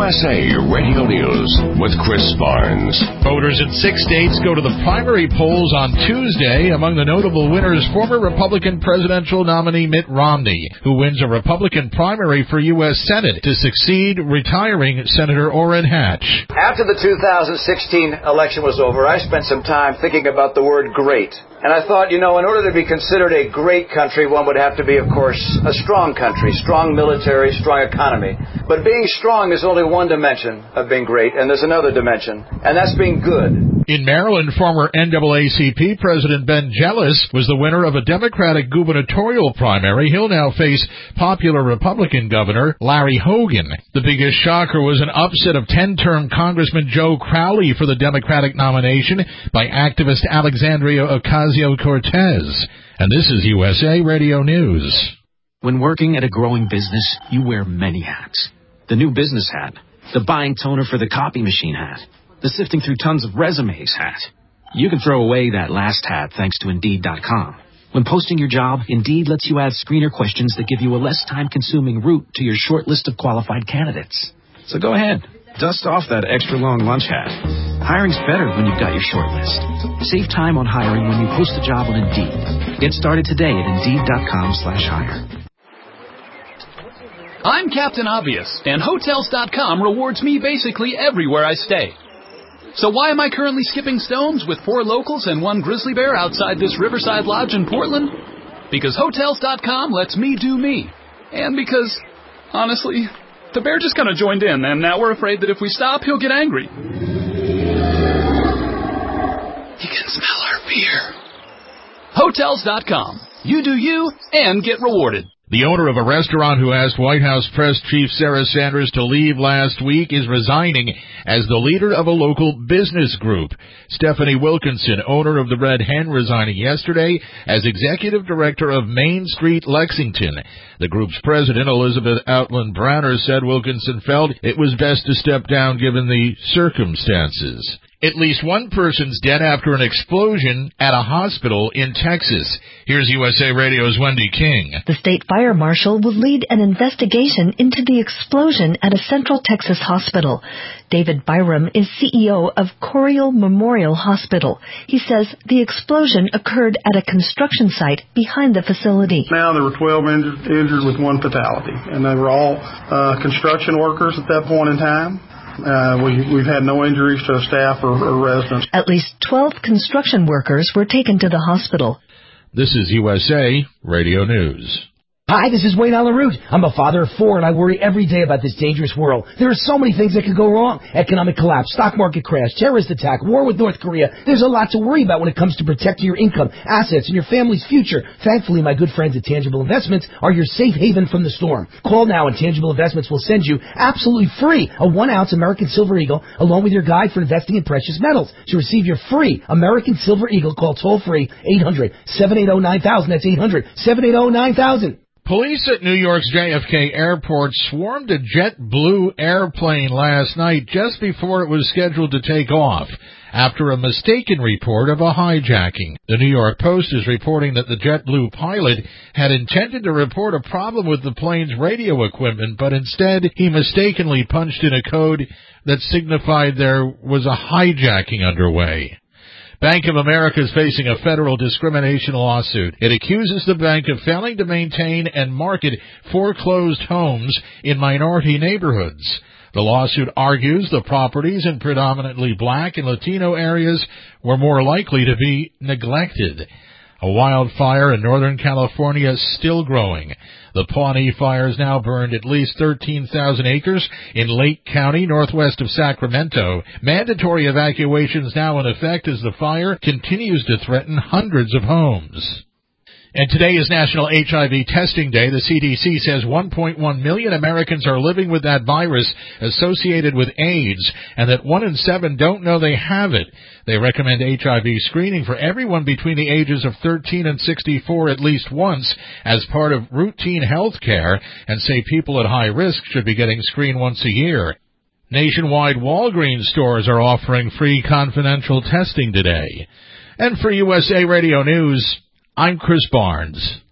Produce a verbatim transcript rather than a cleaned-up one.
S A Radio News with Chris Barnes. Voters in six states go to the primary polls on Tuesday. Among the notable winners, former Republican presidential nominee Mitt Romney, who wins a Republican primary for U S Senate to succeed retiring Senator Orrin Hatch. After the two thousand sixteen election was over, I spent some time thinking about the word great. And I thought, you know, in order to be considered a great country, one would have to be, of course, a strong country, strong military, strong economy. But being strong is only one dimension of being great, and there's another dimension, and that's being good. In Maryland, former N double A C P President Ben Jealous was the winner of a Democratic gubernatorial primary. He'll now face popular Republican Governor Larry Hogan. The biggest shocker was an upset of ten-term Congressman Joe Crowley for the Democratic nomination by activist Alexandria Ocasio-Cortez. And this is U S A Radio News. When working at a growing business, you wear many hats. The new business hat, the buying toner for the copy machine hat, the sifting through tons of resumes hat. You can throw away that last hat thanks to Indeed dot com. When posting your job, Indeed lets you add screener questions that give you a less time-consuming route to your short list of qualified candidates. So go ahead, dust off that extra long lunch hat. Hiring's better when you've got your short list. Save time on hiring when you post a job on Indeed. Get started today at Indeed dot com slash hire. I'm Captain Obvious, and Hotels dot com rewards me basically everywhere I stay. So why am I currently skipping stones with four locals and one grizzly bear outside this Riverside Lodge in Portland? Because Hotels dot com lets me do me. And because, honestly, the bear just kind of joined in, and now we're afraid that if we stop, he'll get angry. He can smell our beer. Hotels dot com. You do you, and get rewarded. The owner of a restaurant who asked White House Press Chief Sarah Sanders to leave last week is resigning as the leader of a local business group. Stephanie Wilkinson, owner of the Red Hen, resigning yesterday as executive director of Main Street Lexington. The group's president, Elizabeth Outland Browner, said Wilkinson felt it was best to step down given the circumstances. At least one person's dead after an explosion at a hospital in Texas. Here's U S A Radio's Wendy King. The state fire marshal will lead an investigation into the explosion at a Central Texas hospital. David Byram is C E O of Coriel Memorial Hospital. He says the explosion occurred at a construction site behind the facility. Now there were twelve injured, injured with one fatality, and they were all uh, construction workers at that point in time. Uh, we, we've had no injuries to staff or, or residents. At least twelve construction workers were taken to the hospital. This is U S A Radio News. Hi, this is Wayne Allen Root. I'm a father of four, and I worry every day about this dangerous world. There are so many things that could go wrong. Economic collapse, stock market crash, terrorist attack, war with North Korea. There's a lot to worry about when it comes to protecting your income, assets, and your family's future. Thankfully, my good friends at Tangible Investments are your safe haven from the storm. Call now, and Tangible Investments will send you absolutely free a one-ounce American Silver Eagle along with your guide for investing in precious metals. To receive your free American Silver Eagle, call toll-free eight hundred, seven eight zero, nine thousand. That's eight hundred, seven eight zero, nine thousand. Police at New York's J F K Airport swarmed a JetBlue airplane last night just before it was scheduled to take off after a mistaken report of a hijacking. The New York Post is reporting that the JetBlue pilot had intended to report a problem with the plane's radio equipment, but instead he mistakenly punched in a code that signified there was a hijacking underway. Bank of America is facing a federal discrimination lawsuit. It accuses the bank of failing to maintain and market foreclosed homes in minority neighborhoods. The lawsuit argues the properties in predominantly black and Latino areas were more likely to be neglected. A wildfire in Northern California is still growing. The Pawnee fires now burned at least thirteen thousand acres in Lake County, northwest of Sacramento. Mandatory evacuations now in effect as the fire continues to threaten hundreds of homes. And today is National H I V Testing Day. The C D C says one point one million Americans are living with that virus associated with AIDS, and that one in seven don't know they have it. They recommend H I V screening for everyone between the ages of thirteen and sixty-four at least once as part of routine health care, and say people at high risk should be getting screened once a year. Nationwide Walgreens stores are offering free confidential testing today. And for U S A Radio News, I'm Chris Barnes.